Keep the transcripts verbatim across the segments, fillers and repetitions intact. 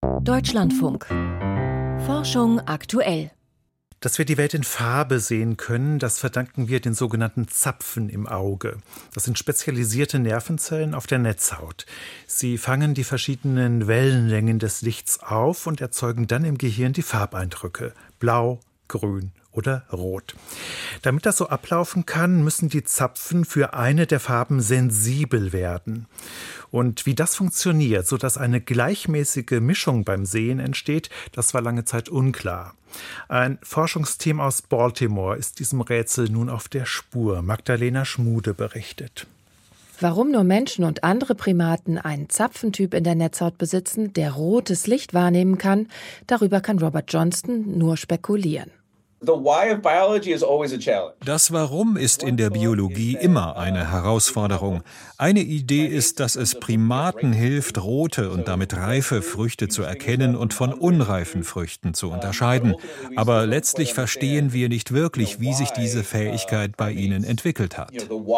Deutschlandfunk. Forschung aktuell. Dass wir die Welt in Farbe sehen können, das verdanken wir den sogenannten Zapfen im Auge. Das sind spezialisierte Nervenzellen auf der Netzhaut. Sie fangen die verschiedenen Wellenlängen des Lichts auf und erzeugen dann im Gehirn die Farbeindrücke: Blau, Grün oder Rot. Damit das so ablaufen kann, müssen die Zapfen für eine der Farben sensibel werden. Und wie das funktioniert, sodass eine gleichmäßige Mischung beim Sehen entsteht, das war lange Zeit unklar. Ein Forschungsteam aus Baltimore ist diesem Rätsel nun auf der Spur. Magdalena Schmude berichtet. Warum nur Menschen und andere Primaten einen Zapfentyp in der Netzhaut besitzen, der rotes Licht wahrnehmen kann, darüber kann Robert Johnston nur spekulieren. Das Warum ist in der Biologie immer eine Herausforderung. Eine Idee ist, dass es Primaten hilft, rote und damit reife Früchte zu erkennen und von unreifen Früchten zu unterscheiden. Aber letztlich verstehen wir nicht wirklich, wie sich diese Fähigkeit bei ihnen entwickelt hat.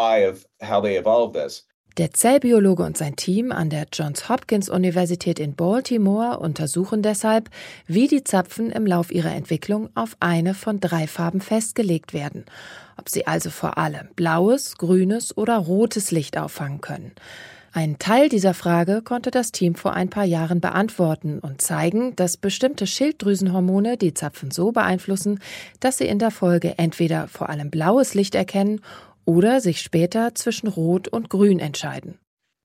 Der Zellbiologe und sein Team an der Johns Hopkins Universität in Baltimore untersuchen deshalb, wie die Zapfen im Lauf ihrer Entwicklung auf eine von drei Farben festgelegt werden. Ob sie also vor allem blaues, grünes oder rotes Licht auffangen können. Einen Teil dieser Frage konnte das Team vor ein paar Jahren beantworten und zeigen, dass bestimmte Schilddrüsenhormone die Zapfen so beeinflussen, dass sie in der Folge entweder vor allem blaues Licht erkennen oder sich später zwischen Rot und Grün entscheiden.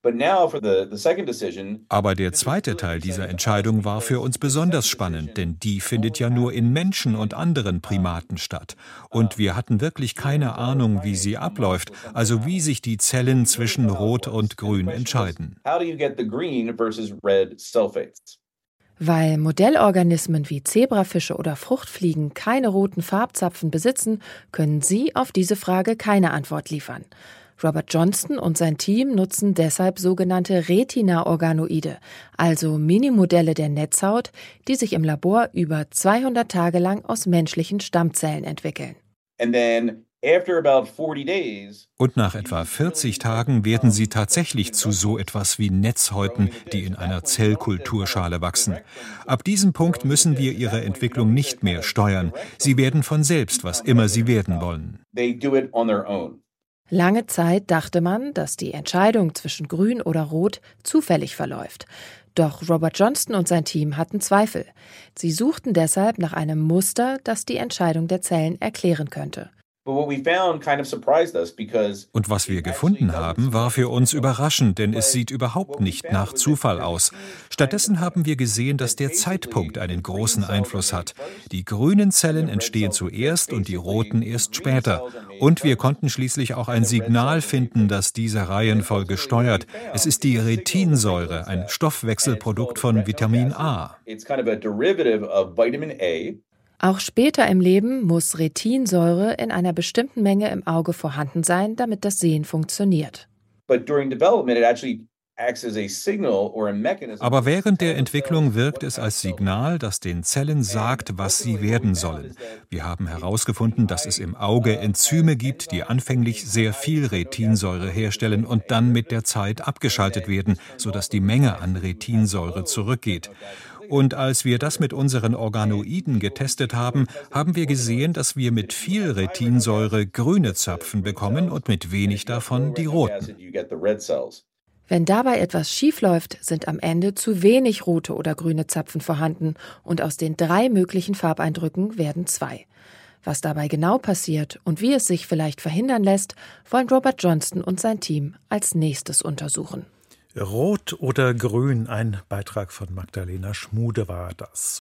Aber der zweite Teil dieser Entscheidung war für uns besonders spannend, denn die findet ja nur in Menschen und anderen Primaten statt. Und wir hatten wirklich keine Ahnung, wie sie abläuft, also wie sich die Zellen zwischen Rot und Grün entscheiden. Weil Modellorganismen wie Zebrafische oder Fruchtfliegen keine roten Farbzapfen besitzen, können sie auf diese Frage keine Antwort liefern. Robert Johnston und sein Team nutzen deshalb sogenannte Retina-Organoide, also Minimodelle der Netzhaut, die sich im Labor über zweihundert Tage lang aus menschlichen Stammzellen entwickeln. Und nach etwa vierzig Tagen werden sie tatsächlich zu so etwas wie Netzhäuten, die in einer Zellkulturschale wachsen. Ab diesem Punkt müssen wir ihre Entwicklung nicht mehr steuern. Sie werden von selbst, was immer sie werden wollen. Lange Zeit dachte man, dass die Entscheidung zwischen Grün oder Rot zufällig verläuft. Doch Robert Johnston und sein Team hatten Zweifel. Sie suchten deshalb nach einem Muster, das die Entscheidung der Zellen erklären könnte. Und was wir gefunden haben, war für uns überraschend, denn es sieht überhaupt nicht nach Zufall aus. Stattdessen haben wir gesehen, dass der Zeitpunkt einen großen Einfluss hat. Die grünen Zellen entstehen zuerst und die roten erst später. Und wir konnten schließlich auch ein Signal finden, das diese Reihenfolge steuert. Es ist die Retinsäure, ein Stoffwechselprodukt von Vitamin A. Auch später im Leben muss Retinsäure in einer bestimmten Menge im Auge vorhanden sein, damit das Sehen funktioniert. Aber während der Entwicklung wirkt es als Signal, das den Zellen sagt, was sie werden sollen. Wir haben herausgefunden, dass es im Auge Enzyme gibt, die anfänglich sehr viel Retinsäure herstellen und dann mit der Zeit abgeschaltet werden, sodass die Menge an Retinsäure zurückgeht. Und als wir das mit unseren Organoiden getestet haben, haben wir gesehen, dass wir mit viel Retinsäure grüne Zapfen bekommen und mit wenig davon die roten. Wenn dabei etwas schiefläuft, sind am Ende zu wenig rote oder grüne Zapfen vorhanden und aus den drei möglichen Farbeindrücken werden zwei. Was dabei genau passiert und wie es sich vielleicht verhindern lässt, wollen Robert Johnston und sein Team als nächstes untersuchen. Rot oder Grün, ein Beitrag von Magdalena Schmude war das.